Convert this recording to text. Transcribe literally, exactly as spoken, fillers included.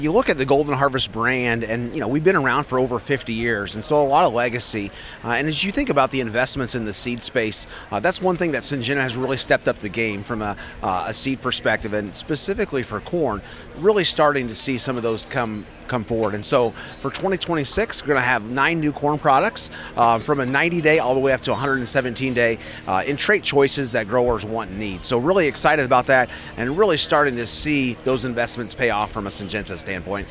You look at the Golden Harvest brand, and you know we've been around for over fifty years, and so a lot of legacy. Uh, and as you think about the investments in the seed space, uh, that's one thing that Syngenta has really stepped up the game from a, uh, a seed perspective, and specifically for corn, really starting to see some of those come come forward. And so for twenty twenty-six, we're going to have nine new corn products uh, from a ninety day all the way up to one hundred seventeen day uh, in trait choices that growers want and need. So really excited about that, and really starting to see those investments pay off from a Syngenta standpoint.